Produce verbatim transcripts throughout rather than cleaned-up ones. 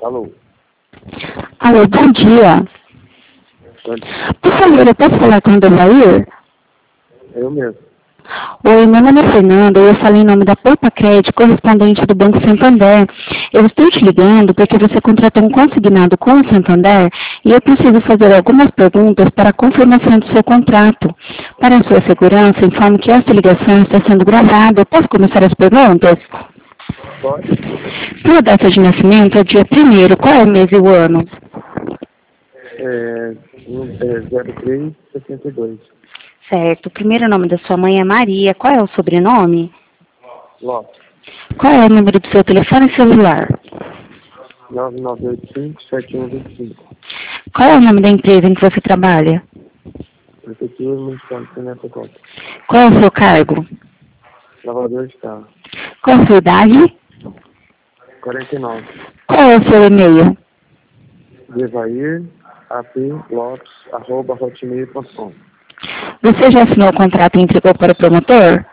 Alô? Alô, bom dia. Por favor, eu posso falar com o Devair? Eu mesmo. Oi, meu nome é Fernanda, eu falo em nome da Poupa Crédito, correspondente do Banco Santander. Eu estou te ligando porque você contratou um consignado com o Santander e eu preciso fazer algumas perguntas para a confirmação do seu contrato. Para a sua segurança, informo que esta ligação está sendo gravada. Eu posso começar as perguntas? Pode? Sua data de nascimento é dia primeiro. Qual é o mês e o ano? É, um, é zero três sessenta e dois. Certo. O primeiro nome da sua mãe é Maria. Qual é o sobrenome? Lopes. Qual é o número do seu telefone celular? nove nove oito cinco, sete um dois cinco. Qual é o nome da empresa em que você trabalha? Prefeitura Municipal de Pinheiros. Qual é o seu cargo? Lavador de carro. Qual a sua idade? quarenta e nove. Qual é o seu e-mail? Devair, aplopes, arroba hotmail ponto com. Você já assinou o contrato e entregou para o promotor?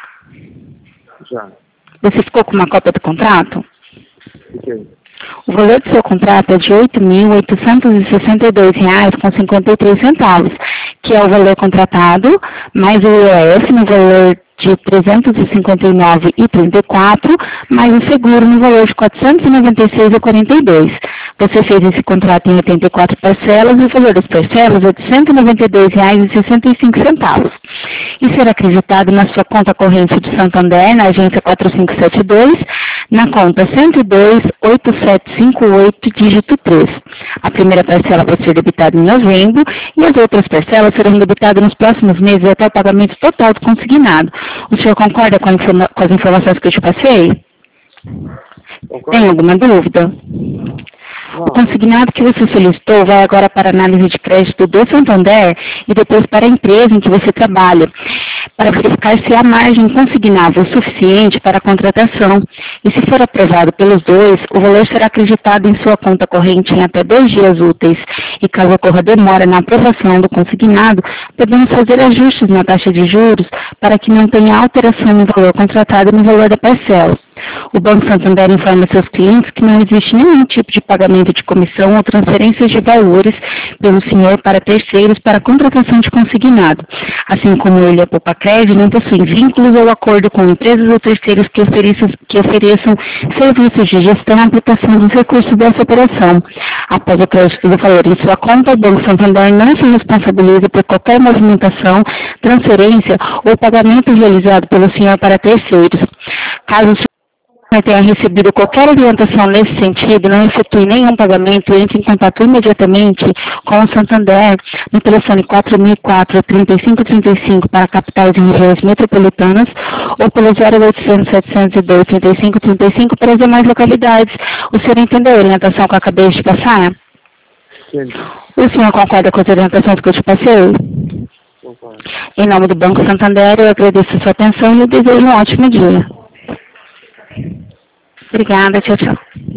Já. Você ficou com uma cópia do contrato? Fiquei. O valor do seu contrato é de oito mil oitocentos e sessenta e dois reais com cinquenta e três centavos, que é o valor contratado, mais o I O F no valor de trezentos e cinquenta e nove reais e trinta e quatro centavos, mais o seguro no valor de quatrocentos e noventa e seis reais e quarenta e dois centavos. Você fez esse contrato em oitenta e quatro parcelas e o valor das parcelas é de cento e noventa e dois reais e sessenta e cinco centavos. E será acreditado na sua conta corrente de Santander, na agência quatro cinco sete dois, na conta cento e dois, oito sete cinco oito, dígito três. A primeira parcela vai ser debitada em novembro e as outras parcelas serão debitadas nos próximos meses até o pagamento total do consignado. O senhor concorda com, a informa com as informações que eu te passei? Concordo? Tem alguma dúvida? Não. O consignado que você solicitou vai agora para análise de crédito do Santander e depois para a empresa em que você trabalha, para verificar se há margem consignável suficiente para a contratação. E se for aprovado pelos dois, o valor será acreditado em sua conta corrente em até dois dias úteis. E caso ocorra demora na aprovação do consignado, podemos fazer ajustes na taxa de juros para que não tenha alteração no valor contratado e no valor da parcela. O Banco Santander informa seus clientes que não existe nenhum tipo de pagamento de comissão ou transferências de valores pelo senhor para terceiros para a contratação de consignado. Assim como ele, a Poupa Crédito, não possui vínculos ou acordo com empresas ou terceiros que ofereçam, que ofereçam serviços de gestão e aplicação dos recursos dessa operação. Após o crédito do valor em sua conta, o Banco Santander não se responsabiliza por qualquer movimentação, transferência ou pagamento realizado pelo senhor para terceiros. Caso o senhor tenha recebido qualquer orientação nesse sentido, não efetue nenhum pagamento, entre em contato imediatamente com o Santander no telefone quatro mil e quatro, trinta e cinco trinta e cinco para capitais e regiões metropolitanas ou pelo zero oitocentos, setecentos e dois, trinta e cinco trinta e cinco para as demais localidades. O senhor entendeu a orientação que eu acabei de passar? Sim. O senhor concorda com as orientações que eu te passei? Concordo. Em nome do Banco Santander, eu agradeço a sua atenção e eu desejo um ótimo dia. Obrigada, tchau, tchau.